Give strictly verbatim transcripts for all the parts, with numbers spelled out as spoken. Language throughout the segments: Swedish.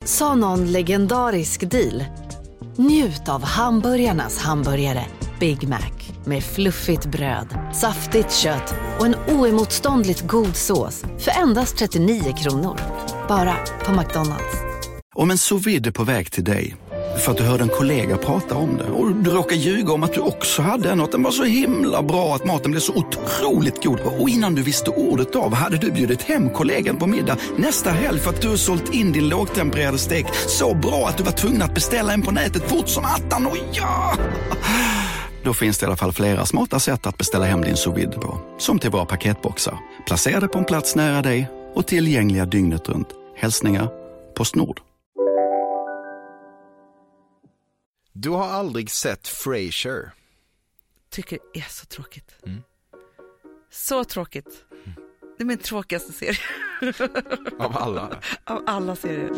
sa någon legendarisk deal. Njut av hamburgarnas hamburgare Big Mac med fluffigt bröd, saftigt kött och en oemotståndligt god sås för endast trettionio kronor. Bara på McDonald's. Om en sous vide är på väg till dig för att du hörde en kollega prata om det och du råkar ljuga om att du också hade något, den var så himla bra att maten blev så otroligt god. Och innan du visste ordet av hade du bjudit hem kollegan på middag nästa helg för att du har sålt in din lågtempererade stek så bra att du var tvungen att beställa en på nätet fort som attan. Och ja! Då finns det i alla fall flera smarta sätt att beställa hem din sous vide på. Som till våra paketboxar. Placerade på en plats nära dig och tillgängliga dygnet runt. Hälsningar PostNord. Du har aldrig sett Frasier? Tycker det är så tråkigt. Mm. Så tråkigt. Mm. Det är min tråkigaste serie. Av alla? Av alla serier.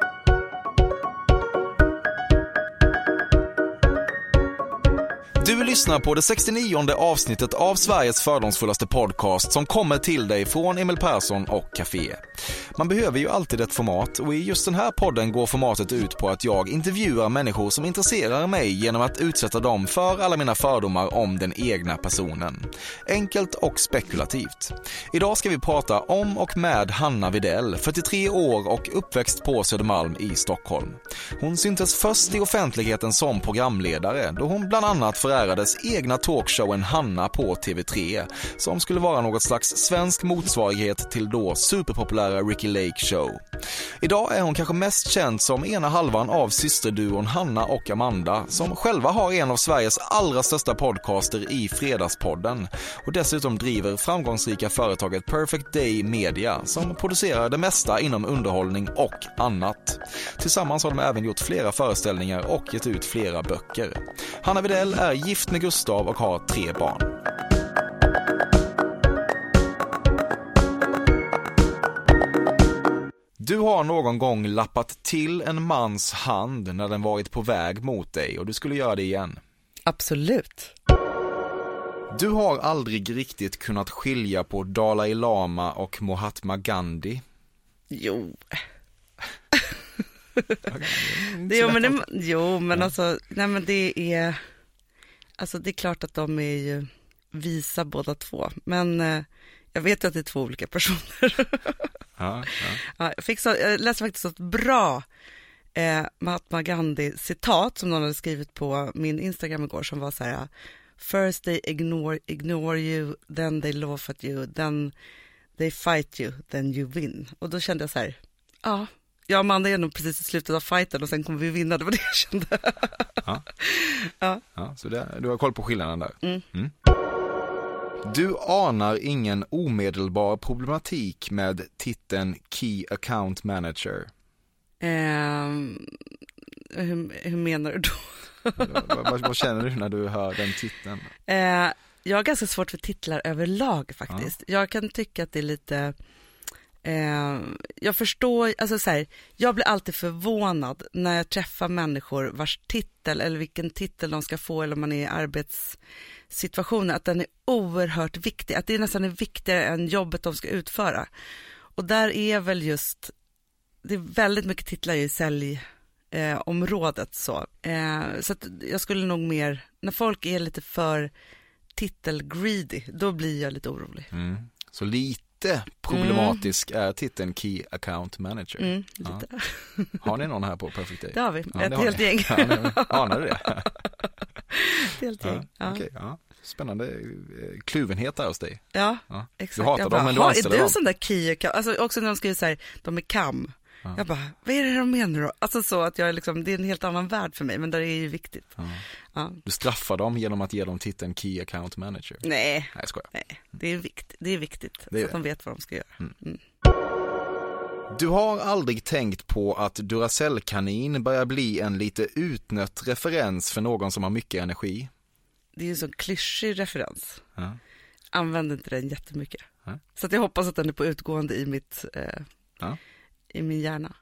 Du lyssnar på det sextionionde avsnittet av Sveriges fördomsfullaste podcast som kommer till dig från Emil Persson och Café. Man behöver ju alltid ett format och i just den här podden går formatet ut på att jag intervjuar människor som intresserar mig genom att utsätta dem för alla mina fördomar om den egna personen. Enkelt och spekulativt. Idag ska vi prata om och med Hanna Widell, fyrtiotre år och uppväxt på Södermalm i Stockholm. Hon syntes först i offentligheten som programledare då hon bland annat förärades egna talkshowen Hanna på T V tre som skulle vara något slags svensk motsvarighet till då superpopulära Ricky Lake Show. Idag är hon kanske mest känd som ena halvan av systerduon Hanna och Amanda som själva har en av Sveriges allra största podcaster i Fredagspodden och dessutom driver framgångsrika företaget Perfect Day Media som producerar det mesta inom underhållning och annat. Tillsammans har de även gjort flera föreställningar och gett ut flera böcker. Hanna Widell är gift med Gustav och har tre barn. Du har någon gång lappat till en mans hand när den varit på väg mot dig och du skulle göra det igen. Absolut. Du har aldrig riktigt kunnat skilja på Dalai Lama och Mahatma Gandhi. Jo. det, jo, men det, jo, men ja. alltså, nej men det är, alltså det är klart att de är ju visa båda två, men eh, jag vet ju att det är två olika personer. ja, ja. Ja, jag, fick så, jag läste faktiskt ett bra eh, Mahatma Gandhi citat som någon hade skrivit på min Instagram igår som var så här: first they ignore, ignore you, then they laugh at you, then they fight you, then you win. Och då kände jag så här, ja, jag och Amanda är nog precis i slutet av fighten och sen kommer vi vinna, det var det jag kände. ja. Ja. Ja, så det, du har koll på skillnaden där. Mm. Mm. Du anar ingen omedelbar problematik med titeln Key Account Manager. Eh, hur, hur menar du då? vad, vad, vad känner du när du hör den titeln? Eh, jag har ganska svårt för titlar överlag faktiskt. Ja. Jag kan tycka att det är lite... Eh, jag förstår, alltså så här, jag blir alltid förvånad när jag träffar människor vars titel eller vilken titel de ska få eller om man är i arbetssituationer, att den är oerhört viktig, att det nästan är viktigare än jobbet de ska utföra. Och där är väl just, det är väldigt mycket titlar i säljområdet eh, så. Eh, så att jag skulle nog mer, när folk är lite för titelgreedy, då blir jag lite orolig. Mm. Så lite problematisk mm. är titeln Key Account Manager. Mm, lite. Ja. Har ni någon här på Perfect Day? Det har vi, ja, ett helt gäng. Ja, anar du det? Ett helt gäng. Ja, ja. Okay, ja. Spännande kluvenhet där hos dig. Ja, ja. exakt. Du hatar jag dem bara, men du anställer dem. Är dem. du sån där Key Account? Alltså också när de skriver så här, de är kam. Ja. Jag bara, vad är det de menar då? Alltså så att jag är liksom, det är en helt annan värld för mig, men det är ju viktigt. Ja. Ja. Du straffar dem genom att ge dem titeln Key Account Manager. Nej, Nej, jag skojar. Nej. Det är viktigt, det är viktigt det är så att det. de vet vad de ska göra. Mm. Mm. Du har aldrig tänkt på att Duracell-kanin börjar bli en lite utnött referens för någon som har mycket energi? Det är ju en sån klyschig referens. Ja. Använder inte den jättemycket. Ja. Så att jag hoppas att den är på utgående i mitt eh, ja. i min hjärna.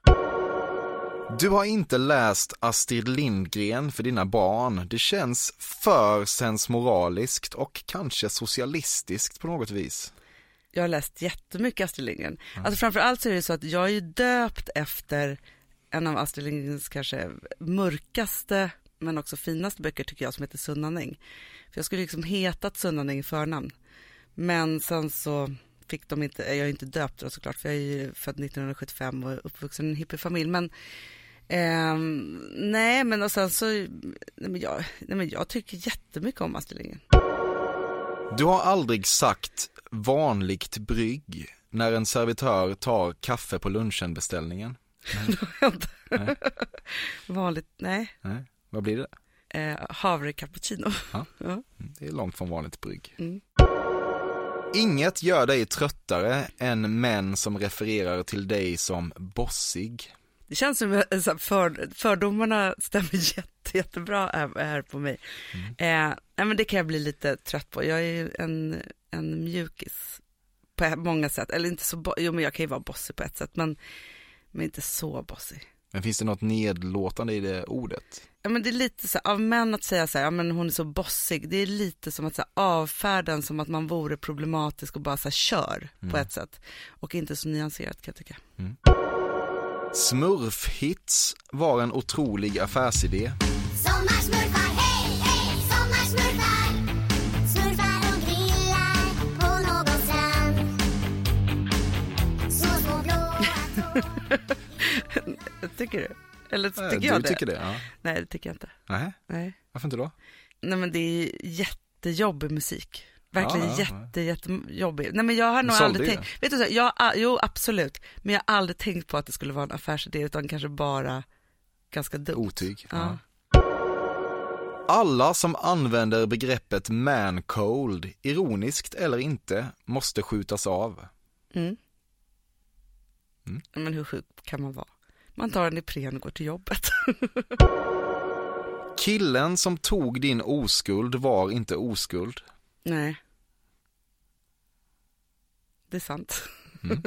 Du har inte läst Astrid Lindgren för dina barn. Det känns för sensmoraliskt och kanske socialistiskt på något vis. Jag har läst jättemycket Astrid Lindgren. Ja. Alltså framförallt så är det så att jag är döpt efter en av Astrid Lindgrens kanske mörkaste men också finaste böcker tycker jag, som heter Sunnaning. För jag skulle liksom hetat Sunnaning i förnamn. Men sen så fick de inte, jag är inte döpt då såklart, för jag är ju född nittonhundrasjuttiofem och uppvuxen i en hippiefamilj. Men eh, nej, men och sen så, nej men, jag, nej men jag tycker jättemycket om Astrid Lindgren. Du har aldrig sagt vanligt brygg när en servitör tar kaffe på lunchen-beställningen? Nej. Vanligt, nej. Nej. Vad blir det? Eh, havre cappuccino. Ja. Ja. Det är långt från vanligt brygg. Mm. Inget gör dig tröttare än män som refererar till dig som bossig. Det känns som att för, fördomarna stämmer jätte, jättebra här, här på mig. Mm. Eh, nej, men det kan jag bli lite trött på. Jag är ju en, en mjukis på många sätt. Eller inte så, bo- jo men jag kan ju vara bossig på ett sätt, men, men inte så bossig. Men finns det något nedlåtande i det ordet? Ja, men det är lite så av män att säga så här, ja men hon är så bossig. Det är lite som att så här, avfärda den som att man vore problematisk och bara så här, kör mm. på ett sätt. Och inte så nyanserat kan jag tycka. Mm. Smurfhits var en otrolig affärsidé. Sommarsmurfar, hej, hej, sommarsmurfar. Smurfar och grillar på någon strand. Så små blå. Tycker du? Eller tycker äh, jag du det? tycker det, ja. Nej, det tycker jag inte. Nej? Nej. Varför inte då? Nej, men det är jättejobbig musik. Verkligen ja, ja, jätte, jättejobbig. Nej, men jag har nog Sålde aldrig det. tänkt... Vet du så, jag, jo, absolut. Men jag har aldrig tänkt på att det skulle vara en affärsidé, utan kanske bara ganska dumt. Otyg. Ja. Ja. Alla som använder begreppet man-cold, ironiskt eller inte, måste skjutas av. Mm. Mm. Men hur sjuk kan man vara? Man tar en Ipren och går till jobbet. Killen som tog din oskuld var inte oskuld. Nej. Det är sant. Mm.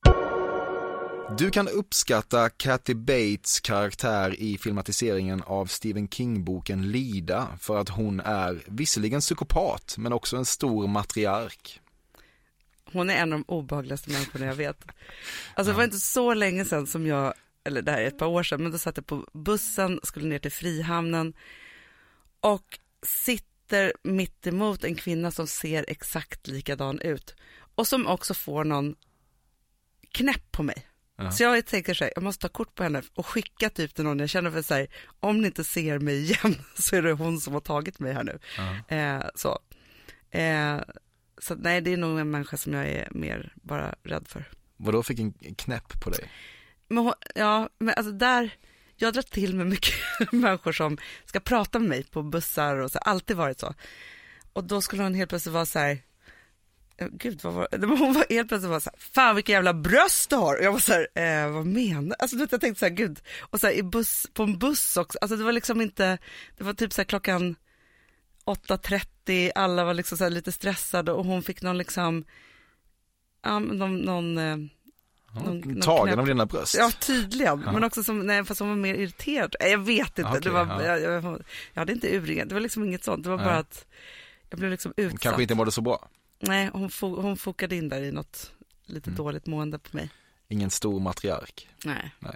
Du kan uppskatta Kathy Bates karaktär i filmatiseringen av Stephen King-boken Lida för att hon är visserligen psykopat men också en stor matriark. Hon är en av de obehagligaste människorna jag vet. Alltså det var inte så länge sedan som jag, eller det här är ett par år sedan, men då satt jag på bussen, skulle ner till Frihamnen och sitter mitt emot en kvinna som ser exakt likadan ut och som också får någon knäpp på mig. Ja. Så jag tänker så här, jag måste ta kort på henne och skicka typ till någon jag känner för sig, om ni inte ser mig igen så är det hon som har tagit mig här nu. Ja. Eh, så. Eh, så nej, det är nog en människa som jag är mer bara rädd för. Vadå fick en knäpp på dig? Men hon, ja, men alltså där, jag drar till med mycket människor som ska prata med mig på bussar och så, alltid varit så. Och då skulle hon helt plötsligt vara så här, gud vad var det? Hon var helt plötsligt var så här, fan vilka jävla bröst du har. Och jag var så här, eh, vad menar? Alltså jag tänkte så här, gud. Och så här, i buss, på en buss också. Alltså det var liksom inte, det var typ så här klockan åtta trettio, alla var liksom så här lite stressade och hon fick någon liksom, ja, någon, någon Ja, någon, tagen någon av dina bröst. Ja, tydligen. Ja. Men också som, nej, fast som var mer irriterad. Jag vet inte. Okay, det var, ja. jag, jag, jag hade inte urringat. Det var liksom inget sånt. Det var nej. bara att jag blev liksom utsatt. Kanske inte mådde så bra. Nej, hon, fo- hon fokade in där i något lite mm. dåligt mående på mig. Ingen stor matriark. Nej. Nej.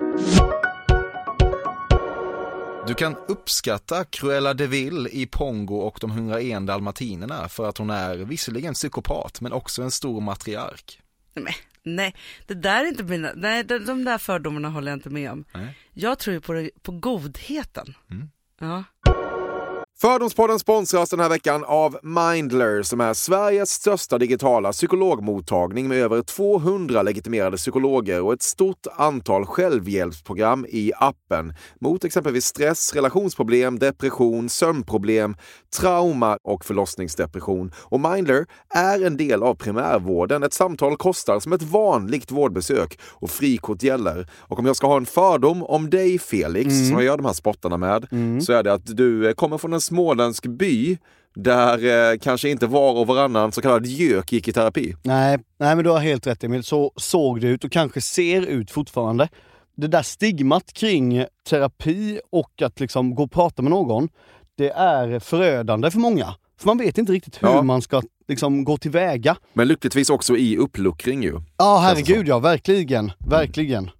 Du kan uppskatta Cruella de Vil i Pongo och de hundraen dalmatinerna för att hon är visserligen psykopat men också en stor matriark. Nej, nej, det där är inte mina, nej, de, de där fördomarna håller jag inte med om. Nej. Jag tror ju på, på godheten. Mm. Ja. Fördomspodden sponsras den här veckan av Mindler som är Sveriges största digitala psykologmottagning med över tvåhundra legitimerade psykologer och ett stort antal självhjälpsprogram i appen mot exempelvis stress, relationsproblem, depression, sömnproblem, trauma och förlossningsdepression. Och Mindler är en del av primärvården. Ett samtal kostar som ett vanligt vårdbesök och frikort gäller. Och om jag ska ha en fördom om dig, Felix, mm. som jag gör de här spottarna med, mm. så är det att du kommer från en småländsk by där eh, kanske inte var och varannan så kallad gök gick i terapi. Nej, nej men du har helt rätt Emil. Så såg det ut och kanske ser ut fortfarande. Det där stigmat kring terapi och att liksom gå och prata med någon, det är förödande för många. För man vet inte riktigt hur ja. man ska liksom gå tillväga. Men lyckligtvis också i uppluckring ju. Ja, herregud ja, verkligen. Verkligen.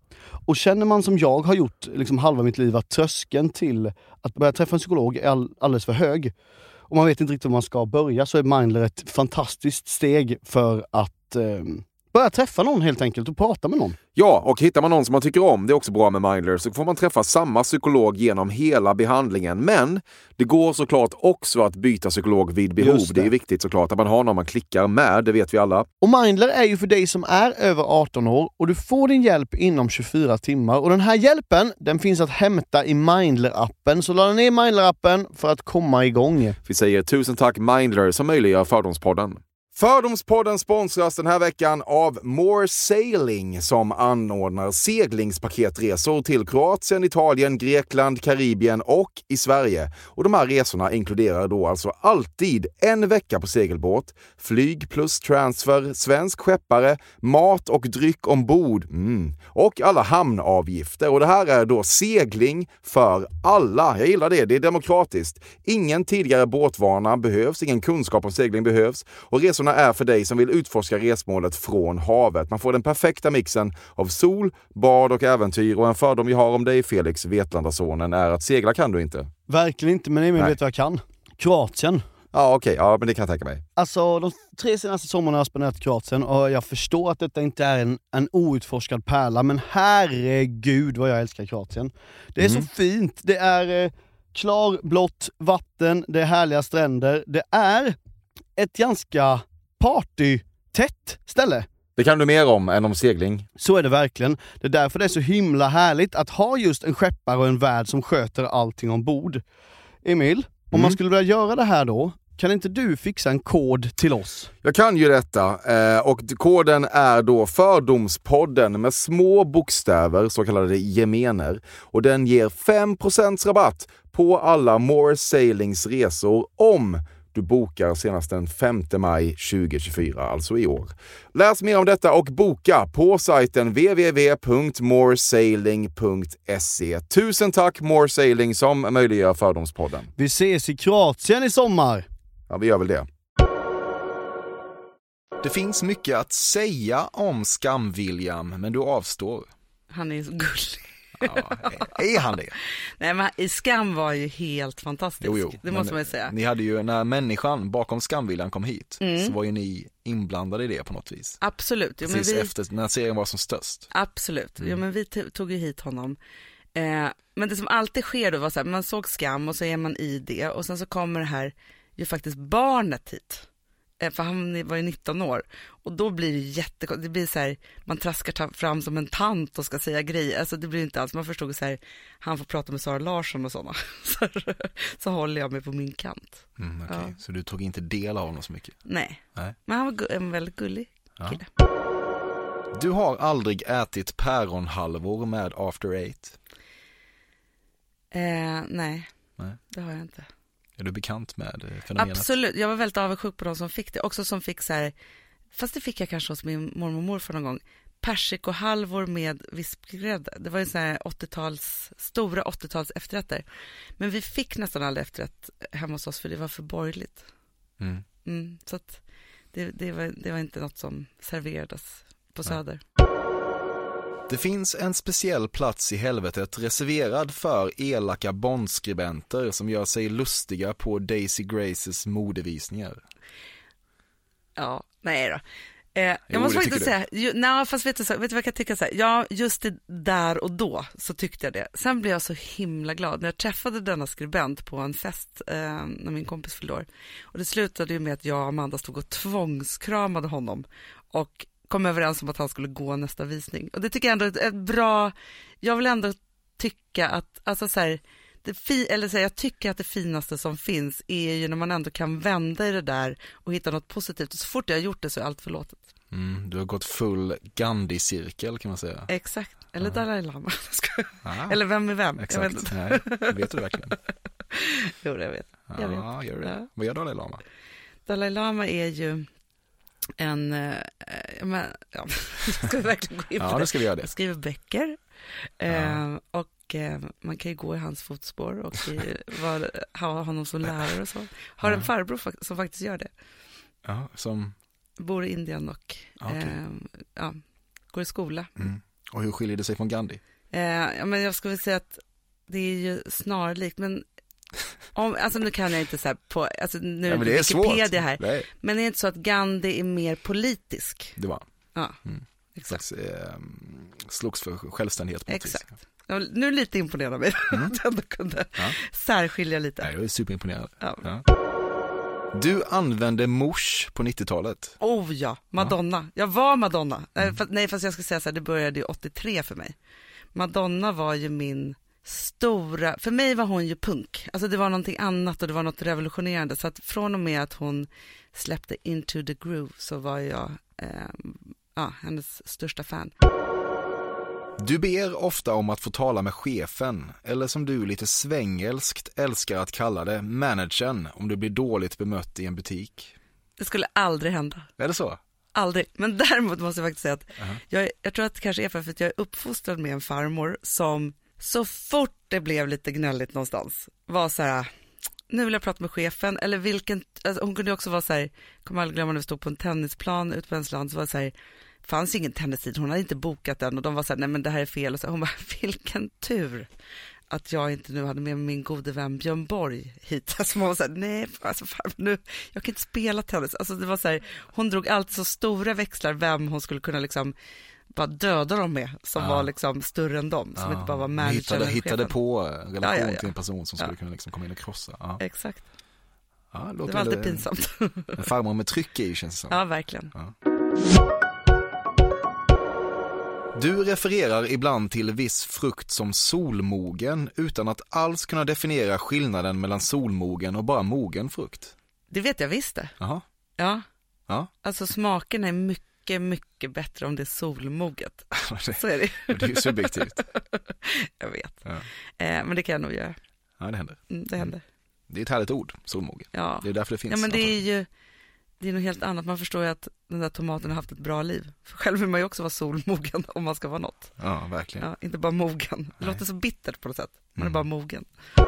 Och känner man som jag har gjort liksom halva mitt liv att tröskeln till att börja träffa en psykolog är all, alldeles för hög och man vet inte riktigt var man ska börja, så är Mindler ett fantastiskt steg för att eh, börja träffa någon helt enkelt och prata med någon. Ja, och hittar man någon som man tycker om, det är också bra med Mindler, så får man träffa samma psykolog genom hela behandlingen. Men det går såklart också att byta psykolog vid behov. Det. det är viktigt såklart att man har någon man klickar med, det vet vi alla. Och Mindler är ju för dig som är över arton år och du får din hjälp inom tjugofyra timmar. Och den här hjälpen, den finns att hämta i Mindler-appen. Så ladda ner Mindler-appen för att komma igång. Vi säger tusen tack Mindler som möjliggör Fördomspodden. Fördomspodden sponsras den här veckan av More Sailing som anordnar seglingspaketresor till Kroatien, Italien, Grekland, Karibien och i Sverige. Och de här resorna inkluderar då alltså alltid en vecka på segelbåt, flyg plus transfer, svensk skeppare, mat och dryck ombord mm. och alla hamnavgifter. Och det här är då segling för alla. Jag gillar det, det är demokratiskt. Ingen tidigare båtvana behövs, ingen kunskap om segling behövs och resorna är för dig som vill utforska resmålet från havet. Man får den perfekta mixen av sol, bad och äventyr. Och en fördom jag har om dig, Felix, Vetlandasonen, är att segla kan du inte. Verkligen inte, men Emil vet vad jag kan. Kroatien. Ja, okej. Okay. Ja, men det kan jag tänka mig. Alltså, de tre senaste sommarna har jag spenderat i Kroatien och jag förstår att detta inte är en, en outforskad pärla, men herregud vad jag älskar Kroatien. Det är mm. så fint. Det är eh, klarblått vatten, det är härliga stränder. Det är ett ganska party-tätt ställe. Det kan du mer om än om segling. Så är det verkligen. Det är därför det är så himla härligt att ha just en skeppare och en värd som sköter allting ombord. Emil, mm. om man skulle vilja göra det här då, kan inte du fixa en kod till oss? Jag kan ju detta och koden är då Fördomspodden med små bokstäver, så kallade gemener. Och den ger fem procent rabatt på alla More Sailings resor om du bokar senast den femte maj tjugohundratjugofyra, alltså i år. Läs mer om detta och boka på sajten w w w punkt moresailing punkt se. Tusen tack More Sailing som möjliggör Fördomspodden. Vi ses i Kroatien i sommar. Ja, vi gör väl det. Det finns mycket att säga om Skam-William, men du avstår. Han är så gullig. Ja, är han det? Nej, men Skam var ju helt fantastisk. Jo, jo, det måste man ju säga. Ni hade ju, när människan bakom Skam-William kom hit, mm. så var ju ni inblandade i det på något vis. Absolut. Jo, precis men vi... efter när serien var som störst. Absolut. Mm. Jo, men vi t- tog ju hit honom. Eh, men det som alltid sker då var så här, man såg Skam och så är man i det. Och sen så kommer det här ju faktiskt barnet hit. För han var ju nitton år. Och då blir det jättekonstigt. Det blir så här, man traskar fram som en tant och ska säga grejer. Alltså det blir inte alls. Man förstod så här, han får prata med Sara Larsson och sådana. Så, så håller jag mig på min kant. Mm, okay. Ja. Så du tog inte del av honom så mycket? Nej. Nej. Men han var en väldigt gullig kille. Ja. Du har aldrig ätit päronhalvor med After Eight? Eh, nej. nej, det har jag inte. Är du bekant med fenomenet? Absolut, jag var väldigt avundsjuk på de som fick det. Också som fick så här, fast det fick jag kanske hos min mormor och morfar någon gång, persikohalvor med vispgrädde. Det var ju så här åttio-tals, stora åttio-tals efterrätter. Men vi fick nästan aldrig efterrätt hemma hos oss för det var för borgerligt. Mm. Mm, så att det, det, var, det var inte något som serverades på Söder. Det finns en speciell plats i helvetet reserverad för elaka bondskribenter som gör sig lustiga på Daisy Graces modevisningar. Ja, nej då. Eh, jag jo, måste faktiskt du. säga, ju, nej, fast vet du, vet du vad jag kan tycka så här? Ja, just det där och då så tyckte jag det. Sen blev jag så himla glad när jag träffade denna skribent på en fest eh, när min kompis fyllde år. Och det slutade ju med att jag och Amanda stod och tvångskramade honom och kom överens om att han skulle gå nästa visning. Och det tycker jag ändå är ett bra, jag vill ändå tycka att, alltså så här, det fi, eller så här, jag tycker att det finaste som finns är ju när man ändå kan vända i det där och hitta något positivt. Och så fort jag har gjort det så är allt förlåtet. Mm, du har gått full Gandhi-cirkel kan man säga. Exakt, eller ja. Dalai Lama. Ah. Eller vem är vem? Exakt, jag vet inte. nej, vet du verkligen? Jo, jag vet. Jag ja, vet. Gör det. Ja. Vad gör Dalai Lama? Dalai Lama är ju en, äh, men, ja, ska vi verkligen gå in på ja, det? det ska vi göra det. Jag skriver böcker ja. eh, och eh, man kan ju gå i hans fotspår och i, var, ha honom som lärare och så. Har ja. en farbror som faktiskt gör det. Ja, som... Bor i Indien och okay. eh, ja, går i skola. Mm. Och hur skiljer det sig från Gandhi? Eh, ja, men jag skulle säga att det är ju snarlikt, men om, alltså nu kan jag inte så här på, alltså nu ja, är men det är Wikipedia svårt. här, Nej. men är det inte så att Gandhi är mer politisk? Det var Ja, mm. exakt. Slags, eh, slogs för självständighet på något vis. Exakt. Jag var nu lite imponerad av mig Mm. att jag ändå kunde Ja. särskilja lite. Nej, jag är superimponerad. Ja. Ja. Du använde mors på nittiotalet. Oh ja, Madonna. Jag var Madonna. Mm. Fast, nej, fast jag ska säga så här, det började ju åttiotre för mig. Madonna var ju min stora, för mig var hon ju punk. Alltså det var någonting annat och det var något revolutionerande. Så att från och med att hon släppte Into the Groove så var jag eh, ja, hennes största fan. Du ber ofta om att få tala med chefen, eller som du lite svängelskt älskar att kalla det, managern, om du blir dåligt bemött i en butik. Det skulle aldrig hända. Är det så? Aldrig. Men däremot måste jag faktiskt säga att Uh-huh. jag, jag tror att det kanske är för att jag är uppfostrad med en farmor som så fort det blev lite gnälligt någonstans var så här, nu vill jag prata med chefen, eller vilken, alltså hon kunde också vara så här, kommer aldrig glömma när vi stod på en tennisplan ute på Ensland, så var det så här, fanns ingen tennistid, hon hade inte bokat den och de var så här, nej men det här är fel, och så hon bara, vilken tur att jag inte nu hade med min gode vän Björn Borg hit. Alltså man var så här, nej, alltså fan, nu, jag kan inte spela tennis. Alltså det var så här, hon drog alltid så stora växlar vem hon skulle kunna liksom bara döda dem med, som Ja. var liksom större än dem, som Ja. inte bara var manager hittade, eller hittade chefen. på relation Ja, ja, ja. till en person som skulle Ja. kunna liksom komma in och krossa. Ja. Exakt, Ja, det låter var alltid väl- pinsamt. En farmor med tryck i, känns det som. Ja, verkligen. Ja. Du refererar ibland till viss frukt som solmogen utan att alls kunna definiera skillnaden mellan solmogen och bara mogen frukt. Det vet jag visst det. Jaha. Ja, Ja. alltså smaken är mycket, mycket bättre om det är solmoget. Så är det. Det är ju subjektivt. Jag vet. Ja. Eh, men det kan jag nog göra. Ja, det händer. Mm, det händer. Det är ett härligt ord, solmogen. Ja. Det är därför det finns. Ja, men det är ju det är något helt annat. Man förstår ju att den där tomaten har haft ett bra liv. För själv vill man ju också vara solmogen om man ska vara något. Ja, verkligen. Ja, inte bara mogen. Det Nej. låter så bittert på något sätt. Man är Mm. bara mogen.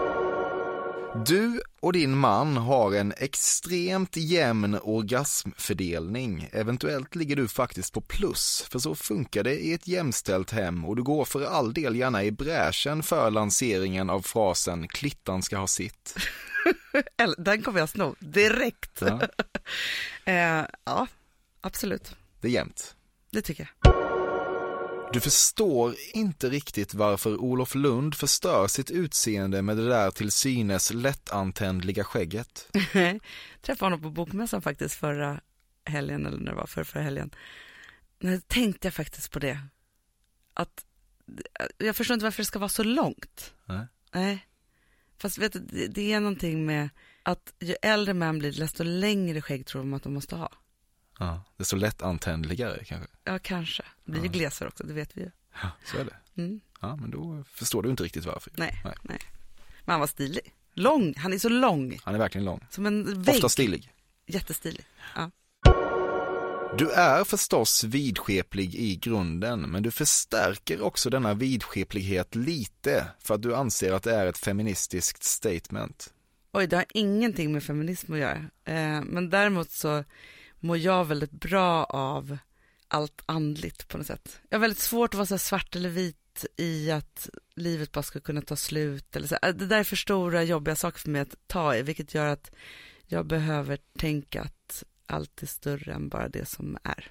Du och din man har en extremt jämn orgasmfördelning. Eventuellt ligger du faktiskt på plus, för så funkar det i ett jämställt hem, och du går för all del gärna i bräschen för lanseringen av frasen klittan ska ha sitt. Eller, den kommer jag sno direkt. Ja, eh, ja, absolut. det är jämnt. Det tycker jag. Du förstår inte riktigt varför Olof Lund förstör sitt utseende med det där till synes lättantändliga skägget. Träffade honom på bokmässan faktiskt förra helgen, eller när det var för förra helgen. Nu tänkte jag faktiskt på det. Att jag förstår inte varför det ska vara så långt. Nej. Nej. Fast vet du, det, det är någonting med att ju äldre män blir, desto längre skägg tror de att de måste ha. Ja, det är så lättantändligare kanske. Ja, kanske. Det blir ju Ja. glesare också, det vet vi ju. Ja, så är det. Mm. Ja, men då förstår du inte riktigt varför. Nej, Nej. nej. Men han var stilig. Lång, han är så lång. Han är verkligen lång. Som en vägg. Ofta stilig. Jättestilig. Ja. Du är förstås vidskeplig i grunden, men du förstärker också denna vidskeplighet lite för att du anser att det är ett feministiskt statement. Oj, det har ingenting med feminism att göra. Eh, men däremot så mår jag väldigt bra av allt andligt på något sätt. Jag har väldigt svårt att vara så här svart eller vit i att livet bara ska kunna ta slut. Eller så. Det där är för stora, jobbiga saker för mig att ta i, vilket gör att jag behöver tänka att allt är större än bara det som är.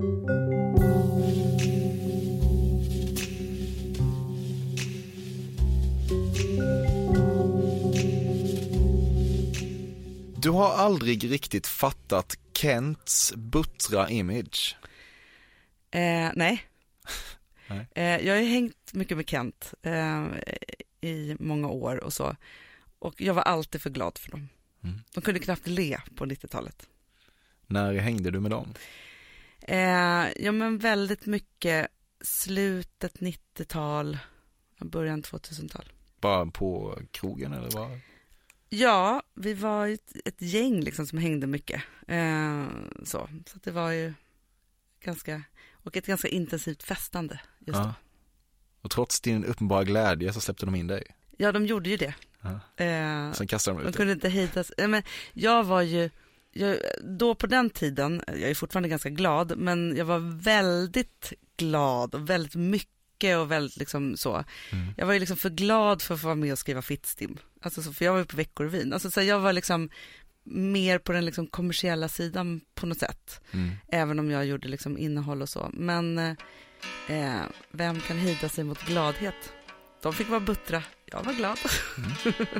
Du har aldrig riktigt fattat Kents buttra image. Eh, nej. Nej. Eh, jag har ju hängt mycket med Kent eh, i många år och så. Och jag var alltid för glad för dem. Mm. De kunde knappt le på nittiotalet. När hängde du med dem? Eh, ja, men väldigt mycket slutet nittiotal, början tvåtusental. Bara på krogen eller vad? Ja, vi var ett, ett gäng liksom som hängde mycket. Eh, så så det var ju ganska, och ett ganska intensivt festande just Ja. då. Och trots din uppenbara glädje så släppte de in dig. Ja, de gjorde ju det. Ja. Eh, Sen kastade de de ut dig. kunde inte hejdas. Eh, men jag var ju, jag, då på den tiden, jag är fortfarande ganska glad, men jag var väldigt glad och väldigt mycket mycket och väldigt liksom så. Mm. Jag var ju liksom för glad för att få vara med och skriva Fittstim. Alltså så, för jag var ju på Veckorevyn. Alltså så jag var liksom mer på den liksom kommersiella sidan på något sätt. Mm. Även om jag gjorde liksom innehåll och så. Men eh, vem kan hida sig mot gladhet? De fick vara buttra. Jag var glad. Mm.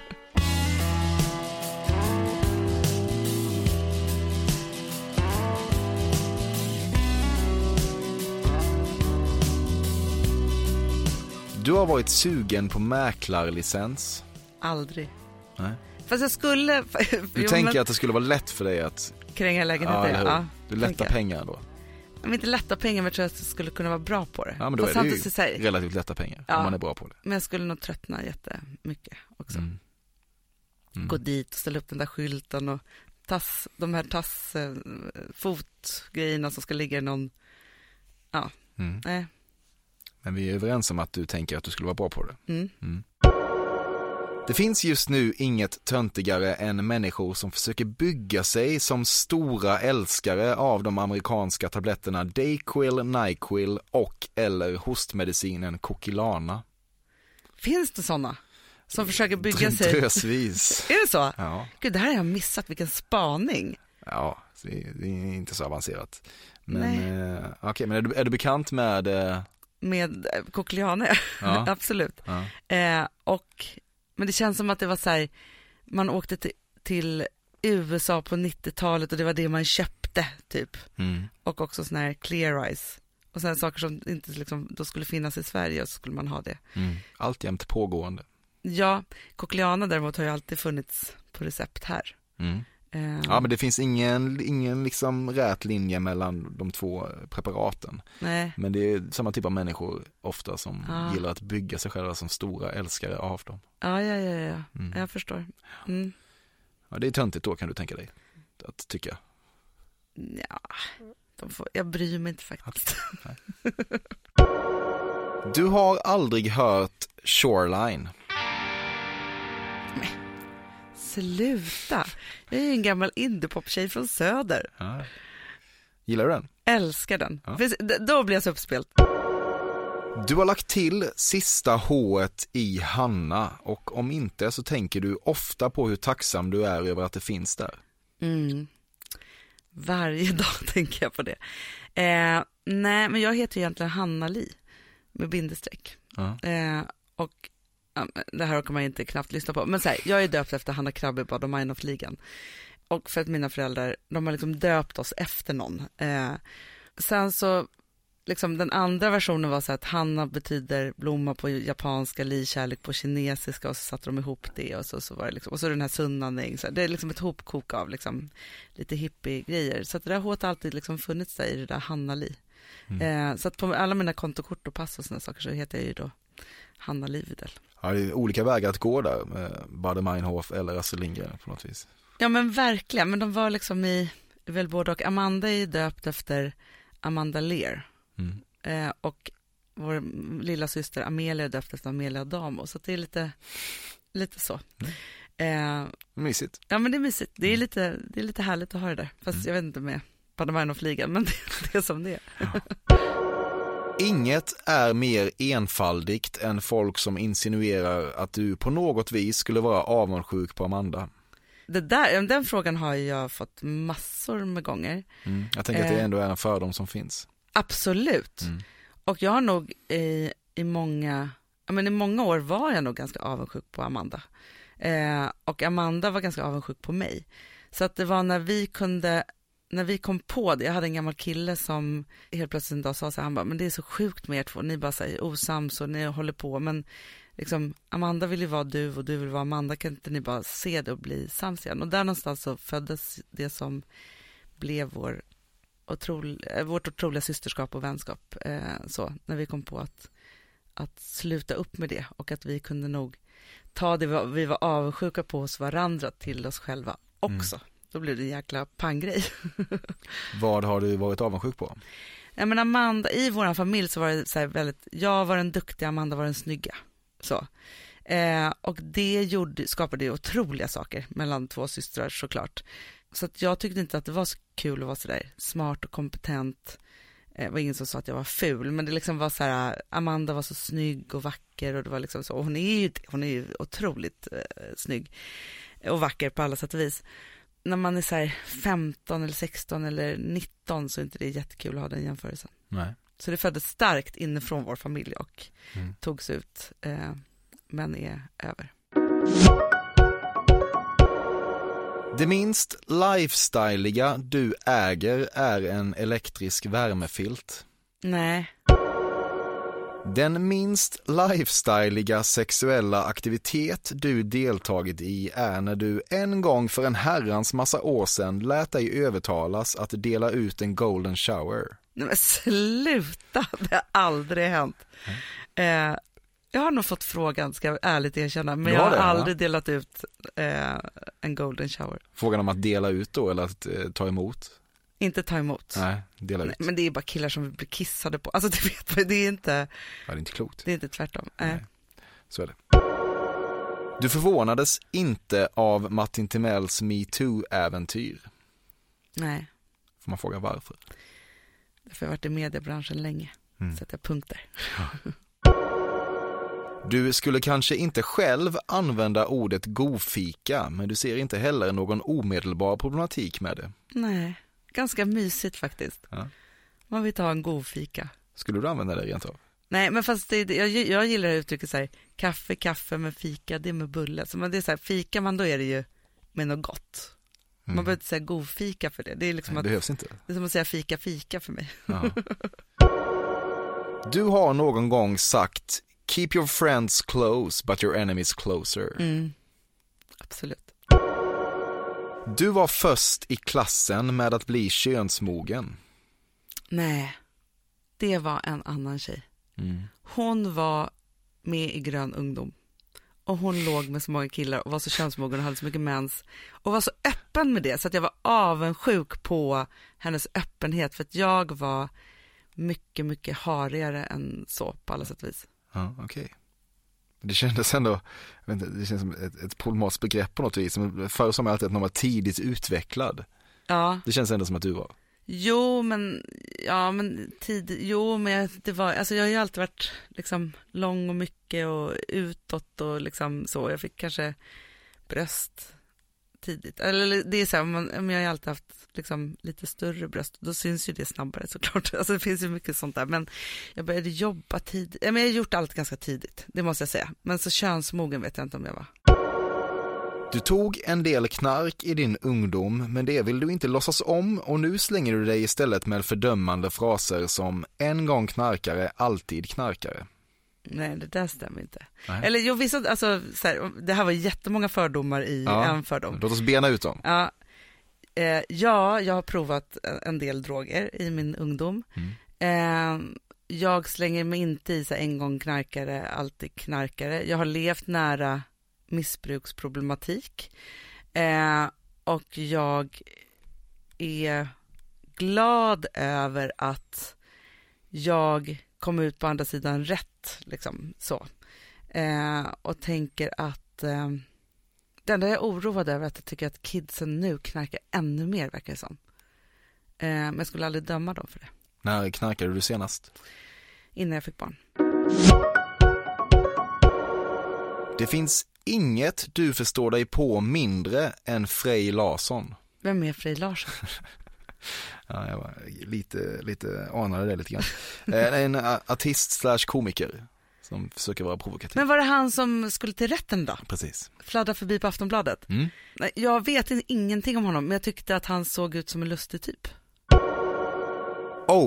Du har varit sugen på mäklarlicens? Aldrig. Nej. Fast jag skulle... Du jo, tänker men... att det skulle vara lätt för dig att... kränga lägenheter, ja. ja. Du lätta pengar då? Men inte lätta pengar, men jag tror att jag skulle kunna vara bra på det. Ja, men då Fast är det ju så här... relativt lätta pengar, ja, om man är bra på det. Men jag skulle nog tröttna jättemycket också. Mm. Mm. Gå dit och ställa upp den där skylten och tass, de här tass, eh, fotgrejerna som ska ligga i någon... Ja, mm. nej. Men vi är överens om att du tänker att du skulle vara bra på det. Mm. Mm. Det finns just nu inget töntigare än människor som försöker bygga sig som stora älskare av de amerikanska tabletterna Dayquil, Nyquil och eller hostmedicinen Coquilana. Finns det sådana som försöker bygga sig? Drösvis. Är det så? Ja. Gud, det här har jag missat, vilken spaning. Ja, det är inte så avancerat. Men, eh, okay, men är, du, är du bekant med... Eh... Med Coquilana, ja. Absolut. Ja. Eh, och, men det känns som att det var så här, man åkte till, till U S A på nittiotalet och det var det man köpte typ. Mm. Och också sån här Clear Eyes. Och sen saker som inte liksom, då skulle finnas i Sverige och så skulle man ha det. Mm. Alltjämt pågående. Ja, Coquilana däremot har ju alltid funnits på recept här. Mm. Eh. Ja, men det finns ingen, ingen liksom rät linje mellan de två preparaten. Nej. Men det är samma typ av människor ofta som ah. gillar att bygga sig själva som stora älskare av dem. Ja, ja, ja, ja. Mm. Jag förstår. Mm. Ja, det är töntigt då, kan du tänka dig att tycka. Ja, de får, jag bryr mig inte faktiskt. Du har aldrig hört Shoreline? Nej. Sluta. Jag är ju en gammal indiepop-tjej från Söder. Ja. Gillar du den? Älskar den. Ja. Då blir jag så uppspelt. Du har lagt till sista H-et i Hanna, och om inte så tänker du ofta på hur tacksam du är över att det finns där. Mm. Varje dag tänker jag på det. Eh, nej, men jag heter egentligen Hanna Li med bindestreck. Ja. Eh, och ja, det här kan man inte knappt lyssna på. Men så här, jag är döpt efter Hanna Krabbebad och Mine-of-ligan. Och för att mina föräldrar, de har liksom döpt oss efter någon. Eh, sen så, liksom den andra versionen var så att Hanna betyder blomma på japanska, Li kärlek på kinesiska, och så satte de ihop det och så, så var det liksom, och så den här Sunnaning, så det är liksom ett hopkok av liksom lite hippie-grejer. Så att det där har alltid liksom funnits där i det där Hanna Li. Mm. Eh, så att på alla mina kontokort och pass och sådana saker så heter jag ju då Hanna Lividel. Ja, det är olika vägar att gå där med Baader Meinhof eller Astrid Lindgren på något vis. Ja, men verkligen, men de var liksom i väl både, och Amanda är döpt efter Amanda Lear. Mm. Eh, och vår lilla syster Amelia är döpt efter Amelia Damo, så det är lite lite så. Mm. Eh, mysigt. Ja, men det är mysigt. Det är lite, det är lite härligt att ha det där. Fast mm. jag vet inte med Baader Meinhof-ligan, men det, det är som det är. Ja. Inget är mer enfaldigt än folk som insinuerar att du på något vis skulle vara avundsjuk på Amanda. Det där, den frågan har jag fått massor med gånger. Mm. Jag tänker att det ändå är en fördom som finns. Absolut. Mm. Och jag har nog i, i många, ja, men i många år var jag nog ganska avundsjuk på Amanda. Eh, och Amanda var ganska avundsjuk på mig. Så att det var när vi kunde, när vi kom på det, jag hade en gammal kille som helt plötsligt en dag sa så här, han bara, men det är så sjukt med er två, ni bara säger osams och ni håller på, men liksom, Amanda vill ju vara du och du vill vara Amanda, kan inte ni bara se det och bli sams igen? Och där någonstans så föddes det som blev vår otrol, vårt otroliga systerskap och vänskap, eh, så, när vi kom på att, att sluta upp med det, och att vi kunde nog ta det vi, vi var avundsjuka på hos varandra till oss själva också. Mm. Då blev det en jäkla panggrej. Vad har du varit avundsjuk på? Ja, men Amanda, i vår familj så var det så här väldigt, jag var den duktiga, Amanda var den snygga. Så. Eh, och det gjorde, skapade ju otroliga saker mellan två systrar såklart. Så att jag tyckte inte att det var så kul att vara så där smart och kompetent. Det var ingen som sa att jag var ful, men det liksom var så här, Amanda var så snygg och vacker och det var liksom så, och hon är ju, hon är ju otroligt eh, snygg och vacker på alla sätt och vis. När man är så här femton eller sexton eller nitton så är inte det jättekul att ha den jämförelsen. Nej. Så det föddes starkt inifrån vår familj och mm. togs ut, eh, men är över. Det minst lifestyliga du äger är en elektrisk värmefilt. Nej. Den minst lifestyliga sexuella aktivitet du deltagit i är när du en gång för en herrans massa år sedan lät dig övertalas att dela ut en golden shower. Nej men sluta, det har aldrig hänt. Mm. Eh, jag har nog fått frågan, ska jag ärligt erkänna, men jag har det, aldrig ja. delat ut eh, en golden shower. Frågan om att dela ut då eller att eh, ta emot? Inte ta emot. Nej, dela ut. Nej, men det är bara killar som blir kissade på. Alltså det vet man, det är inte... Ja, det är inte klokt. Det är inte tvärtom. Nej. Nej. Så är det. Du förvånades inte av Martin Timells Me Too-äventyr. Nej. Får man fråga varför? Därför har jag varit i mediebranschen länge. Mm. Så att jag punkter. Ja. Du skulle kanske inte själv använda ordet godfika, men du ser inte heller någon omedelbar problematik med det. Nej, ganska mysigt faktiskt. Ja. Man vill ta en godfika. Skulle du använda det rent av? Nej, men fast det, jag, jag gillar det uttrycket så här, kaffe, kaffe med fika, det är med bulle. Så man, det är så här, fika man då är det ju med något gott. Mm. Man behöver inte säga godfika för det. Det är liksom Nej, att, behövs inte. Det är som att säga fika, fika för mig. Ja. Du har någon gång sagt keep your friends close but your enemies closer. Mm. Absolut. Du var först i klassen med att bli könsmogen. Nej, det var en annan tjej. Mm. Hon var med i Grön ungdom. Och hon låg med så många killar och var så könsmogen och hade så mycket mens. Och var så öppen med det så att jag var avundsjuk på hennes öppenhet. För att jag var mycket, mycket harigare än så på alla sätt och vis. Ja, okej. Okay. Det kändes ändå, jag vet inte, det känns som ett, ett problematiskt begrepp på något vis. Förr som alltid att någon var tidigt utvecklad. Ja. Det känns ändå som att du var. Jo, men ja, men tid, jo, men det var, alltså jag har ju alltid varit liksom lång och mycket och utåt och liksom så. Jag fick kanske bröst tidigt. Eller det är så här, men jag har ju alltid haft liksom lite större bröst. Då syns ju det snabbare såklart. Alltså det finns ju mycket sånt där. Men jag började jobba tidigt. Jag har gjort allt ganska tidigt, det måste jag säga. Men så könsmogen vet jag inte om jag var. Du tog en del knark i din ungdom, men det vill du inte låtsas om och nu slänger du dig istället med fördömande fraser som en gång knarkare, alltid knarkare. Nej, det där stämmer inte. Nej. Eller jag visste, alltså, så här, det här var jättemånga fördomar i ja, en fördom. Låt oss bena ut dem. Ja, eh, ja, jag har provat en del droger i min ungdom. Mm. Eh, jag slänger mig inte i så här, en gång knarkare, alltid knarkare. Jag har levt nära missbruksproblematik eh, och jag är glad över att jag kom ut på andra sidan rätt liksom så eh, och tänker att eh, det enda jag är oroad över är att jag tycker att kidsen nu knarkar ännu mer, verkar det som. Eh, men jag skulle aldrig döma dem för det. När knarkade du senast? Innan jag fick barn. Det finns inget du förstår dig på mindre än Frej Larsson. Vem är Frej Larsson? Ja, jag var lite, lite anade det lite grann. En artist slash komiker som försöker vara provokativ. Men var det han som skulle till rätten då? Precis. Fladdra förbi på Aftonbladet? Mm. Jag vet ingenting om honom, men jag tyckte att han såg ut som en lustig typ. Oh.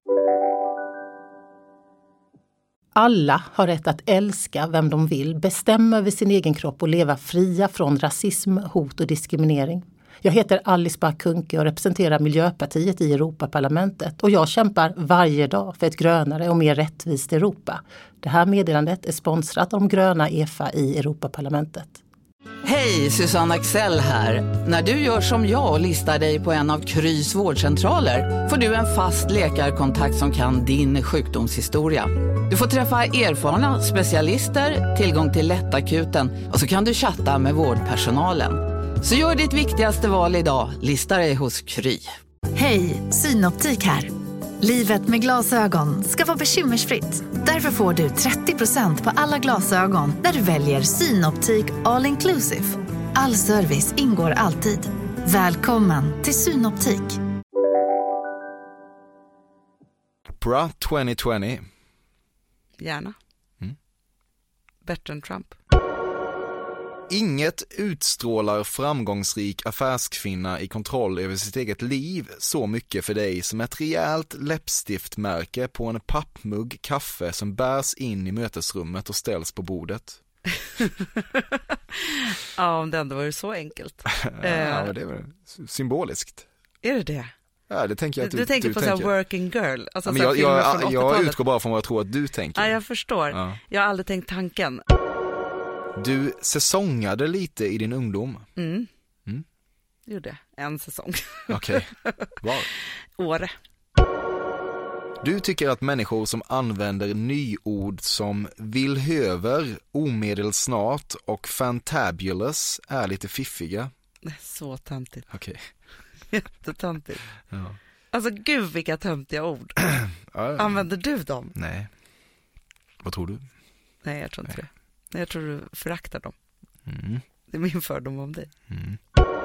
Alla har rätt att älska vem de vill, bestämma över sin egen kropp och leva fria från rasism, hot och diskriminering. Jag heter Alice Bah Kuhnke och representerar Miljöpartiet i Europaparlamentet. Och jag kämpar varje dag för ett grönare och mer rättvist Europa. Det här meddelandet är sponsrat av de gröna E F A i Europaparlamentet. Hej, Susanne Axel här. När du gör som jag och listar dig på en av Krys vårdcentraler får du en fast läkarkontakt som kan din sjukdomshistoria. Du får träffa erfarna specialister, tillgång till lättakuten och så kan du chatta med vårdpersonalen. Så gör ditt viktigaste val idag, lista dig hos Kry. Hej, Synoptik här. Livet med glasögon ska vara bekymmersfritt. Därför får du trettio procent på alla glasögon när du väljer Synoptik All Inclusive. All service ingår alltid. Välkommen till Synoptik. Oprah tjugo tjugo. Gärna. Mm. Bättre än Trump. Inget utstrålar framgångsrik affärskvinna i kontroll över sitt eget liv så mycket för dig som ett rejält läppstiftmärke på en pappmugg kaffe som bärs in i mötesrummet och ställs på bordet. Ja, om det ändå var så enkelt. Ja, men det är väl symboliskt. Är det det? Ja, det tänker jag att du, du, du tänker du på tänker. Så här working girl. Alltså Ja, men så jag, filmer jag, från jag åttiotalet. utgår bara från vad jag tror att du tänker. Ja, jag förstår. Ja. Jag har aldrig tänkt tanken. Du säsongade lite i din ungdom. Mm. Mm. Det gjorde jag. En säsong. Okej. Var? Åre. Du tycker att människor som använder nyord som villhöver, omedelsnart och fantabulous är lite fiffiga. Det är så töntigt. Okej. Jättetöntigt. Ja. Alltså gud vilka töntiga ord. Ja. Använder du dem? Nej. Vad tror du? Nej, jag tror inte Nej. det. Nej, jag tror du föraktar dem. Mm. Det är min fördom om dig. Mm.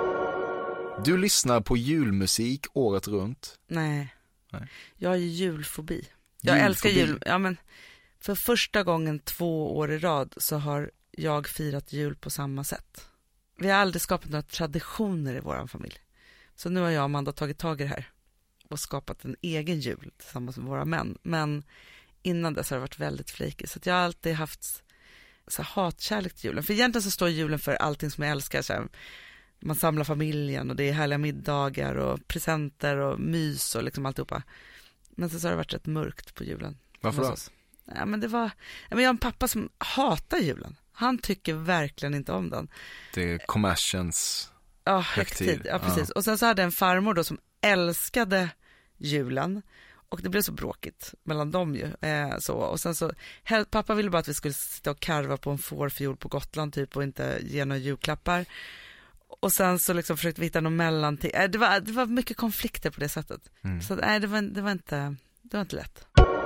Du lyssnar på julmusik året runt. Nej. Nej. Jag har ju julfobi. Jag Julfobi. älskar jul. Ja, men för första gången två år i rad så har jag firat jul på samma sätt. Vi har aldrig skapat några traditioner i vår familj. Så nu har jag och Amanda tagit tag i det här och skapat en egen jul tillsammans med våra män. Men innan dess har det varit väldigt flikigt. Så att jag har alltid haft så här hatkärlek till julen. För egentligen så står julen för allting som jag älskar. Så här, man samlar familjen och det är härliga middagar och presenter och mys och liksom alltihopa. Men så har det varit rätt mörkt på julen. Varför då? Ja, men det var, ja, men jag har en pappa som hatar julen. Han tycker verkligen inte om den. Det är kommersens Ja, högtid. högtid. Ja, precis. Ja. Och sen så hade jag en farmor då som älskade julen. Och det blev så bråkigt mellan dem ju. Eh, så. Och sen så, pappa ville bara att vi skulle sitta och karva på en fårfjol på Gotland typ och inte ge några julklappar. Och sen så liksom försökte vi hitta någon mellanting. Eh, det, var, det var mycket konflikter på det sättet. Mm. Så nej, det var, det, var inte, det var inte lätt.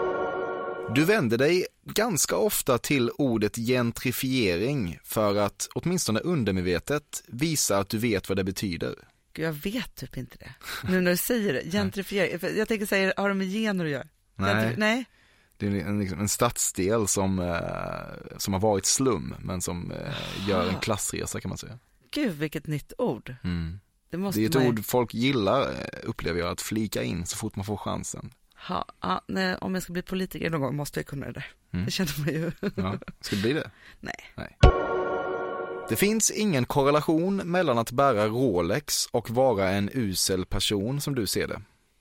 Du vänder dig ganska ofta till ordet gentrifiering för att åtminstone undermedvetet visa att du vet vad det betyder. Gud, jag vet typ inte det. Nu när du säger det, gentrifiering. Jag tänker säga, har det med gener att göra? Nej. Gentrif- nej. Det är en, liksom, en stadsdel som, eh, som har varit slum men som eh, gör en klassresa kan man säga. Gud, vilket nytt ord. Mm. Det, måste det är ett man... ord folk gillar, upplever jag, att flika in så fort man får chansen. Ha, ja, nej, om jag ska bli politiker någon gång måste jag kunna det där. Mm. Det känner man ju. Ja. Ska det bli det? Nej. Nej. Det finns ingen korrelation mellan att bära Rolex och vara en usel person som du ser det.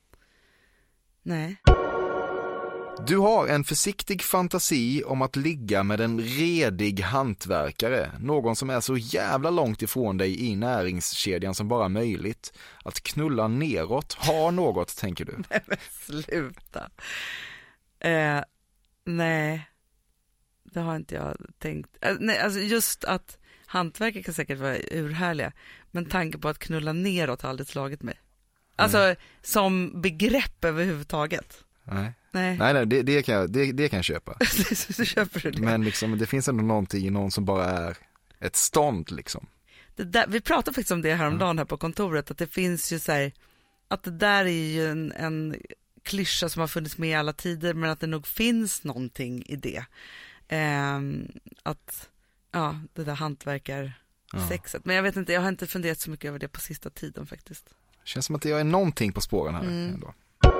Nej. Du har en försiktig fantasi om att ligga med en redig hantverkare, någon som är så jävla långt ifrån dig i näringskedjan som bara möjligt. Att knulla neråt har något, tänker du? Nej, men sluta. Eh, nej, det har inte jag tänkt. Eh, nej, alltså just att hantverkare kan säkert vara urhärliga, men tanken på att knulla neråt har aldrig slagit mig. Alltså mm. som begrepp överhuvudtaget. Nej. Nej, nej, nej det, det, kan jag, det, det kan jag köpa. Så köper du det. Men liksom, det finns ändå någonting i någon som bara är ett stånd liksom. Det där, vi pratade faktiskt om det häromdagen här på kontoret, att det finns ju så här, att det där är ju en, en klyscha som har funnits med i alla tider, men att det nog finns någonting i det. Ehm, att, ja, det där hantverkarsexet. Ja. Men jag vet inte, jag har inte funderat så mycket över det på sista tiden faktiskt. Känns som att jag är någonting på spåren här mm. ändå.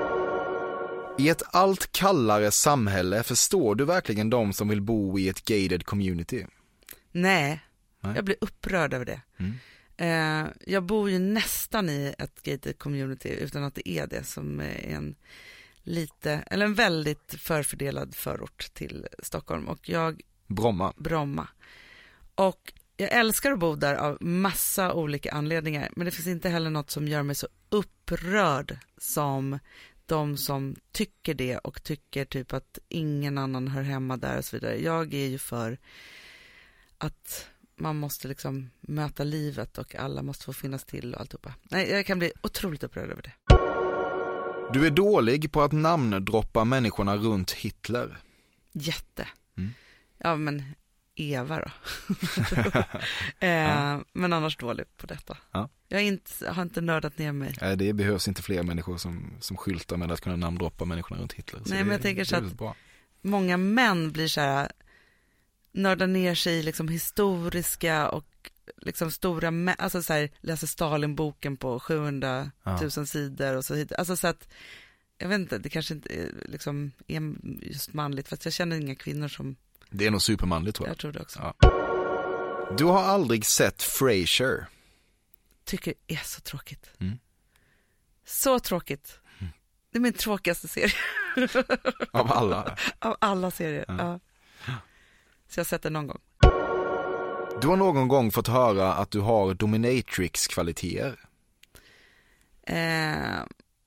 I ett allt kallare samhälle förstår du verkligen de som vill bo i ett gated community? Nej, Nej. Jag blir upprörd över det. Mm. Eh, jag bor ju nästan i ett gated community utan att det är det, som är en lite, eller en väldigt förfördelad förort till Stockholm. Och jag... Bromma. Bromma. Och jag älskar att bo där av massa olika anledningar, men det finns inte heller något som gör mig så upprörd som de som tycker det och tycker typ att ingen annan hör hemma där och så vidare. Jag är ju för att man måste liksom möta livet och alla måste få finnas till och alltihopa. Nej, jag kan bli otroligt upprörd över det. Du är dålig på att namndroppa människorna runt Hitler. Jätte. Mm. Ja, men Eva då. eh, ja. Men annars dålig på detta. Ja. Jag har inte, har inte nördat ner mig. Nej, det behövs inte fler människor som, som skyltar med att kunna namndroppa människorna runt Hitler. Så Nej, det, men jag tänker så att bra. Många män blir så här, nördar ner sig i liksom historiska och liksom stora, mä- alltså så här, läser Stalin-boken på sjuhundratusen ja. sidor och så vidare. Alltså så att, jag vet inte, det kanske inte är, liksom, är just manligt, för att jag känner inga kvinnor som... Det är nog supermanligt, tror jag. Jag tror det också. Ja. Du har aldrig sett Frasier. Tycker det är så tråkigt. Mm. Så tråkigt. Mm. Det är min tråkigaste serie. Av alla? Av alla serier, ja. ja. Så jag har sett det någon gång. Du har någon gång fått höra att du har dominatrix-kvaliteter. Eh,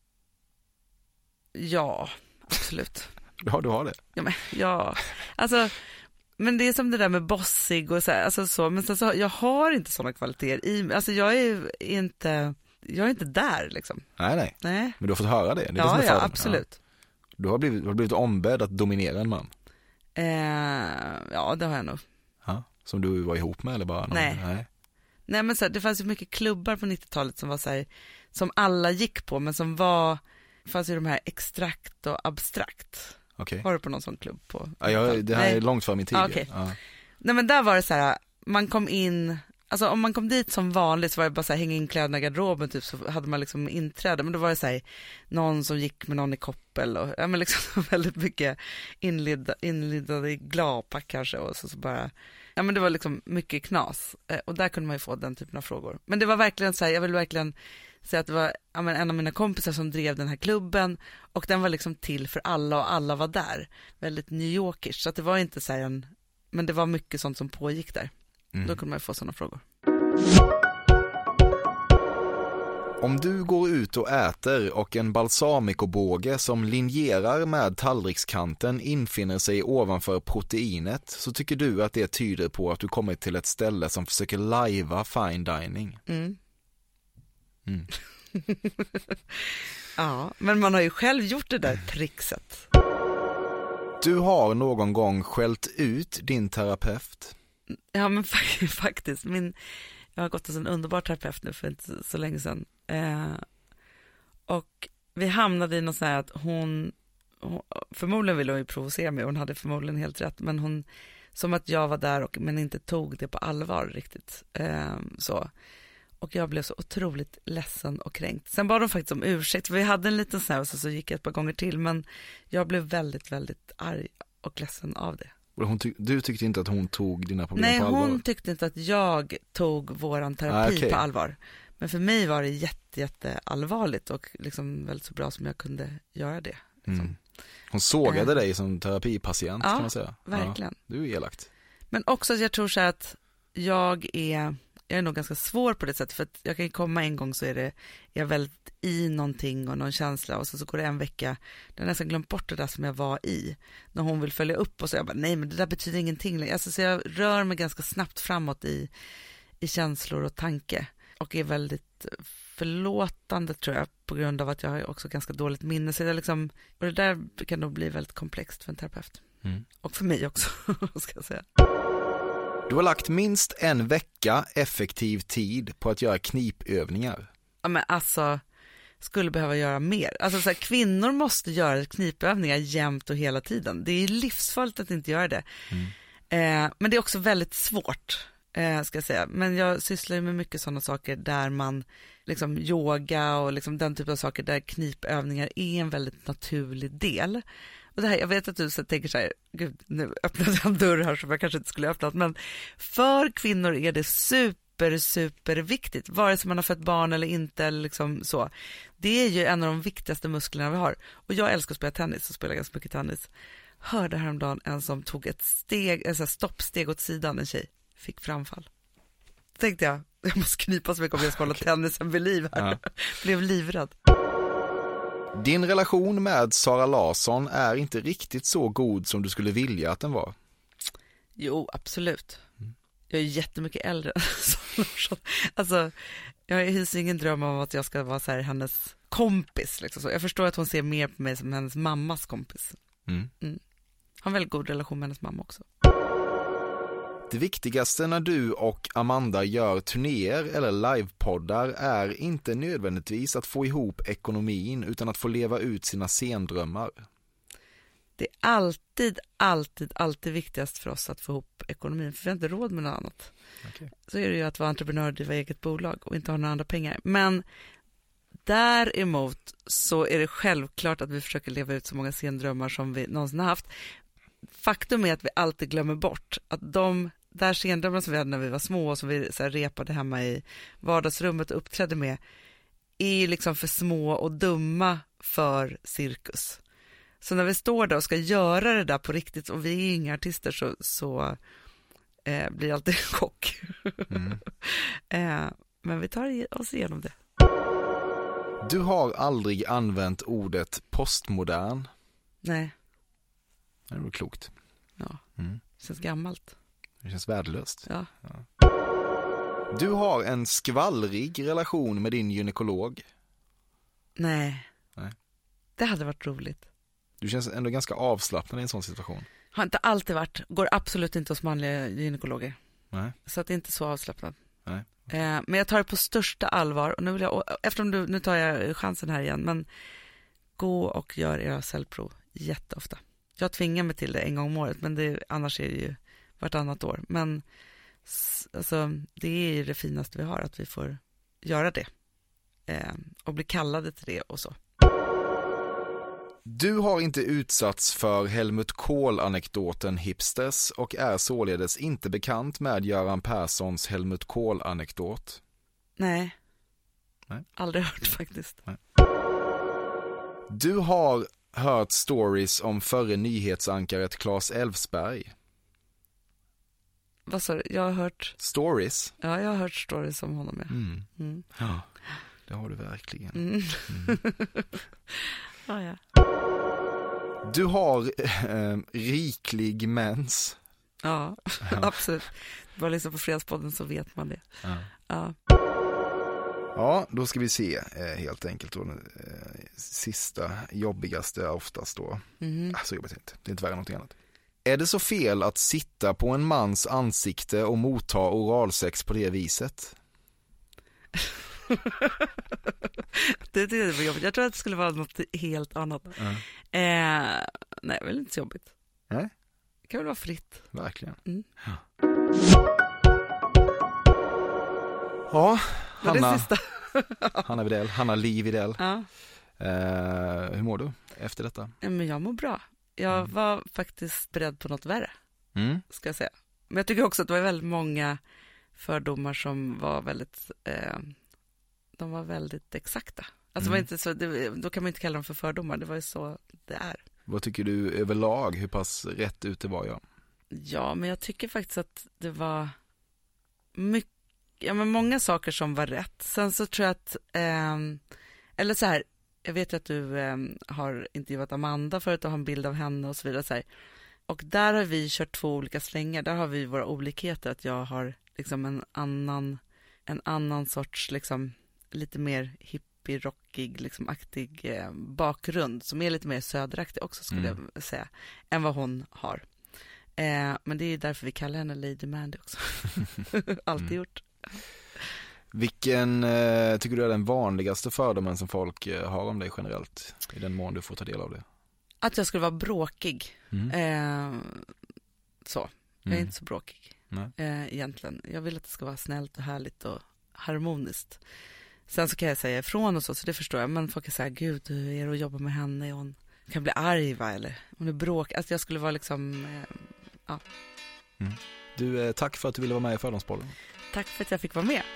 ja, absolut. Ja, du har det. Ja, men, ja. Alltså, men det är som det där med bossig och så här, alltså så, men så, så, jag har inte sådana kvaliteter i, alltså jag är inte, jag är inte där liksom. Nej, nej. Nej. Men du har fått höra det. det är ja, det ja, absolut. Ja. Du har blivit, du har blivit ombedd att dominera en man. Eh, ja, det har jag nog. Ja, som du var ihop med eller bara? Någon? Nej. Nej. Nej, men så här, det fanns ju mycket klubbar på nittiotalet som var så här, som alla gick på, men som var, fanns ju de här extrakt och abstrakt. Okay. Var du på någon sån klubb på? Ja, jag, det här Nej. är långt för min tid. Ah, okay. Ja. Nej, men där var det så här, man kom in, alltså om man kom dit som vanligt så var det bara så här, hänga in kläderna i garderoben typ, så hade man liksom inträde, men då var det så här, någon som gick med någon i koppel och ja, men liksom väldigt mycket inlidda, inlidda i gladpack kanske, och så, så bara, ja, men det var liksom mycket knas, och där kunde man ju få den typen av frågor. Men det var verkligen så här, jag vill verkligen säga att det var ja, men en av mina kompisar som drev den här klubben, och den var liksom till för alla och alla var där. Väldigt New Yorkish, så att det var inte så här en, men det var mycket sånt som pågick där. Mm. Då kunde man ju få sådana frågor. Om du går ut och äter och en balsamicobåge som linjerar med tallrikskanten infinner sig ovanför proteinet, så tycker du att det tyder på att du kommit till ett ställe som försöker lajva fine dining. Mm. Mm. Ja, men man har ju själv gjort det där trixet. Du har någon gång skällt ut din terapeut. Ja, men faktiskt. Min, jag har gått hos en underbar terapeut nu för inte så länge sedan. Eh, och vi hamnade i något så här att hon, hon, förmodligen ville hon ju provocera mig, hon hade förmodligen helt rätt, men hon, som att jag var där och, men inte tog det på allvar riktigt. Eh, så. Och jag blev så otroligt ledsen och kränkt. Sen bad de faktiskt om ursäkt, för vi hade en liten sån här, så, så gick jag ett par gånger till, men jag blev väldigt, väldigt arg och ledsen av det. Hon ty- du tyckte inte att hon tog dina problem Nej, på allvar? Nej, hon tyckte inte att jag tog våran terapi ah, okay. på allvar. Men för mig var det jätte, jätte allvarligt och liksom väldigt så bra som jag kunde göra det. Liksom. Mm. Hon sågade äh. dig som terapipatient, ja, kan man säga. Verkligen. Ja, du är elakt. Men också att jag tror så att jag är, jag är nog ganska svår på det sättet, för att jag kan komma en gång så är det, är jag väldigt i någonting och någon känsla, och så, så går det en vecka, jag har nästan glömt bort det där som jag var i, när hon vill följa upp, och så jag bara, nej men det där betyder ingenting. Alltså, så jag rör mig ganska snabbt framåt i, i känslor och tanke, och är väldigt förlåtande tror jag, på grund av att jag har också ganska dåligt minne, så jag liksom, och det där kan nog bli väldigt komplext för en terapeut. Mm. Och för mig också, ska jag säga. Du har lagt minst en vecka effektiv tid på att göra knipövningar. Ja, men alltså, skulle behöva göra mer. Alltså så här, kvinnor måste göra knipövningar jämt och hela tiden. Det är livsfarligt att inte göra det. Mm. Eh, men det är också väldigt svårt, eh, ska jag säga. Men jag sysslar med mycket sådana saker där man, liksom yoga och liksom den typen av saker där knipövningar är en väldigt naturlig del. Och det här, jag vet att du så tänker så här, gud, nu öppnade jag en dörr här som jag kanske inte skulle öppnat, men för kvinnor är det super, super viktigt, vare sig man har fött barn eller inte, eller liksom så. Det är ju en av de viktigaste musklerna vi har. Och jag älskar att spela tennis och spelar ganska mycket tennis. Hörde häromdagen en som tog ett steg, en sån här stoppsteg åt sidan, en tjej, fick framfall. Då tänkte jag, jag måste knipa så mycket om jag ska hålla tennisen vid liv här. Ja. Blev livrädd. Din relation med Sara Larsson är inte riktigt så god som du skulle vilja att den var. Jo, absolut. Jag är jättemycket äldre än Sara Larsson. Alltså, jag hyser ingen dröm om att jag ska vara så här hennes kompis. Liksom så. Jag förstår att hon ser mer på mig som hennes mammas kompis. Mm. Mm. Har en väldigt god relation med hennes mamma också. Det viktigaste när du och Amanda gör turnéer eller livepoddar är inte nödvändigtvis att få ihop ekonomin utan att få leva ut sina scendrömmar. Det är alltid, alltid, alltid viktigast för oss att få ihop ekonomin, för vi har inte råd med något annat. Okay. Så är det ju att vara entreprenör och driva eget bolag och inte ha några andra pengar. Men däremot så är det självklart att vi försöker leva ut så många scendrömmar som vi någonsin har haft. Faktum är att vi alltid glömmer bort att de där scendrömmar som vi hade när vi var små och som vi så här repade hemma i vardagsrummet och uppträdde med är liksom för små och dumma för cirkus. Så när vi står där och ska göra det där på riktigt och vi är inga artister så, så eh, blir det alltid en chock. Mm. eh, men vi tar oss igenom det. Du har aldrig använt ordet postmodern. Nej. Det är klokt. Ja, Mm. det känns gammalt. Det känns värdelöst. Ja. Ja. Du har en skvallrig relation med din gynekolog. Nej. Nej. Det hade varit roligt. Du känns ändå ganska avslappnad i en sån situation. Har inte alltid varit. Går absolut inte hos manliga gynekologer. Nej. Så att det är inte så avslappnad. Nej. Eh, men jag tar det på största allvar. Och nu vill jag, eftersom du, nu tar jag chansen här igen. Men gå och gör era cellprov jätteofta. Jag tvingar mig till det en gång om året. Men det, annars är det ju vartannat år. Men alltså, det är ju det finaste vi har. Att vi får göra det. Eh, och bli kallade till det och så. Du har inte utsatts för Helmut Kohl-anekdoten hipsters och är således inte bekant med Göran Perssons Helmut Kohl-anekdot. Nej. Nej. Aldrig hört faktiskt. Nej. Du har hört stories om förre nyhetsankaret Claes Elfsberg. Vad sa du? Jag har hört... Stories? Ja, jag har hört stories om honom. Ja. Mm. Mm. Ja, det har du verkligen. Mm. Mm. Ja, ja. Du har eh, riklig mens. Ja, Ja. absolut. Bara liksom på Fredagspodden så vet man det. Ja. Ja. Ja, då ska vi se eh, helt enkelt då, eh, sista jobbigaste oftast då. Mm. Alltså jobbigt inte, det är inte värre än något annat. Är det så fel att sitta på en mans ansikte och motta oralsex på det viset? Det tycker jag var jobbigt. Jag tror att det skulle vara något helt annat. Mm. Eh, nej, väl inte så jobbigt. Nej. Det kan väl vara fritt. Verkligen. Mm. Ja, ja Var det Hanna, sista? Hanna Widell, Hanna Li Widell. Ja. Eh, hur mår du efter detta? Men jag mår bra. Jag Mm. var faktiskt beredd på något värre, Mm. ska jag säga. Men jag tycker också att det var väldigt många fördomar som var väldigt eh, de var väldigt exakta. Alltså Mm. var inte så, det, då kan man inte kalla dem för fördomar. Det var ju så det är. Vad tycker du överlag? Hur pass rätt ute var jag? Ja, men jag tycker faktiskt att det var mycket, ja, men många saker som var rätt. Sen så tror jag att, eh, eller så här, jag vet ju att du eh, har intervjuat Amanda förut och har en bild av henne och så vidare. Så här. Och där har vi kört två olika slängar. Där har vi våra olikheter. Att jag har liksom en annan, en annan sorts, liksom lite mer hippie-rockig, liksom aktig eh, bakgrund. Som är lite mer söderaktig också, skulle Mm. jag säga. Än vad hon har. Eh, men det är därför vi kallar henne Lady Mandy också. Alltid Mm. gjort. Vilken eh, tycker du är den vanligaste fördomen som folk eh, har om dig generellt? I den mån du får ta del av det. Att jag skulle vara bråkig. Mm. Eh, så. Jag är Mm. inte så bråkig. Nej. Eh, egentligen. Jag vill att det ska vara snällt och härligt och harmoniskt. Sen så kan jag säga ifrån och så, så det förstår jag. Men folk kan säga, gud, hur är det att jobba med henne? Hon kan bli arg, va? Eller hon är bråk. Alltså jag skulle vara liksom, eh, ja. Mm. Du, eh, tack för att du ville vara med i Fördomspodden. Tack för att jag fick vara med.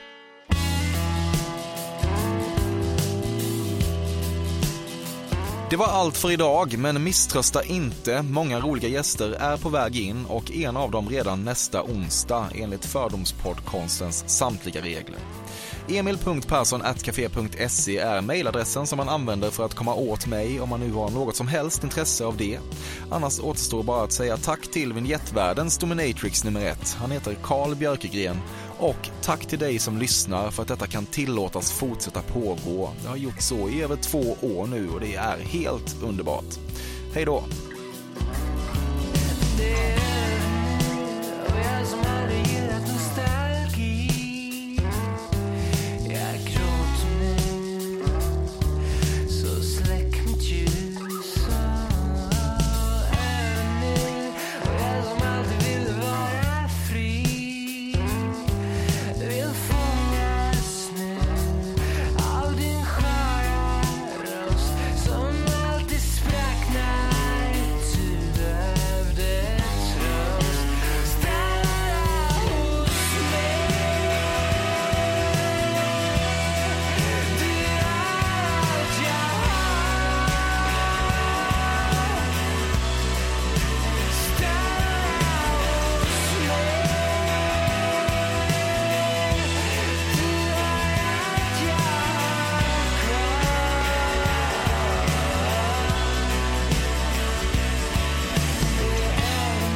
Det var allt för idag, men misströsta inte. Många roliga gäster är på väg in och en av dem redan nästa onsdag enligt Fördomspoddkonstens samtliga regler. emil punkt persson at café punkt se är mejladressen som man använder för att komma åt mig om man nu har något som helst intresse av det. Annars återstår bara att säga tack till vignettvärdens dominatrix nummer ett. Han heter Carl Björkegren Och tack till dig som lyssnar för att detta kan tillåtas fortsätta pågå. Det har gjort så i över två år nu och det är helt underbart. Hej då!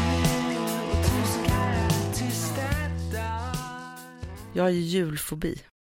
Jag har ju julfobi.